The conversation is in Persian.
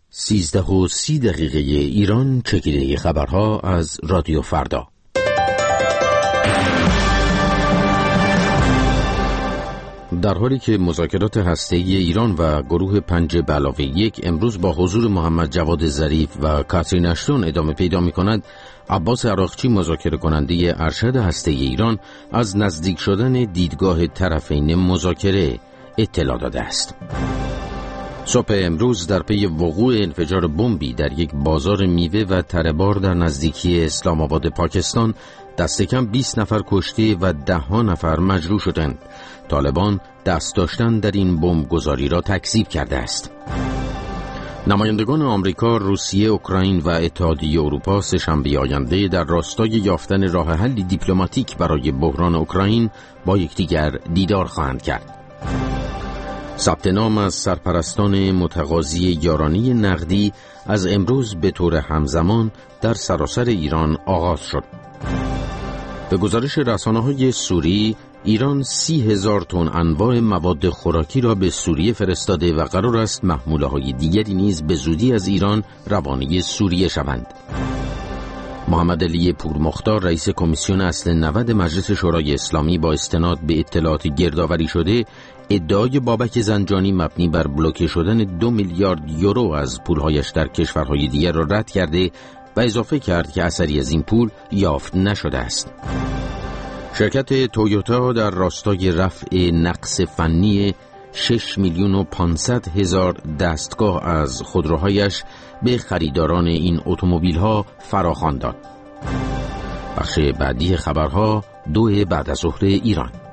13:30 ایران. چکیده خبرها از رادیو فردا. در حالی که مذاکرات هسته‌ای ایران و گروه 5+1 امروز با حضور محمد جواد ظریف و کاترین اشتون ادامه پیدا می‌کند، عباس عراقچی مذاکره کننده ارشد هسته‌ای ایران از نزدیک شدن دیدگاه طرفین مذاکره اطلاع داده است. صبح امروز در پی وقوع انفجار بمبی در یک بازار میوه و تره‌بار در نزدیکی اسلام آباد پاکستان، دست کم 20 نفر کشته و 10 نفر مجروح شدند. طالبان دست داشتن در این بمبگذاری را تکذیب کرده است. نمایندگان آمریکا، روسیه، اوکراین و اتحادیه اروپا سه‌شنبه آینده در راستای یافتن راه حلی دیپلماتیک برای بحران اوکراین با یکدیگر دیدار خواهند کرد. ثبت نام از سرپرستان متقاضی یارانه نقدی از امروز به طور همزمان در سراسر ایران آغاز شد. به گزارش رسانه‌های سوری، ایران 30,000 تن انواع مواد خوراکی را به سوریه فرستاده و قرار است محموله‌های دیگری نیز به زودی از ایران روانه سوریه شوند. محمد علی پورمختار، رئیس کمیسیون اصل 90 مجلس شورای اسلامی، با استناد به اطلاعات گردآوری شده ادعای بابک زنجانی مبنی بر بلوکه شدن 2 میلیارد یورو از پولهایش در کشورهای دیگر را رد کرده و اضافه کرد که اثری از این پول یافت نشده است. شرکت تویوتا در راستای رفع نقص فنی 6,500,000 دستگاه از خودروهایش به خریداران این اتومبیل‌ها فراخوان داد. بخش بعدی خبرها 2 بعد از ظهر ایران.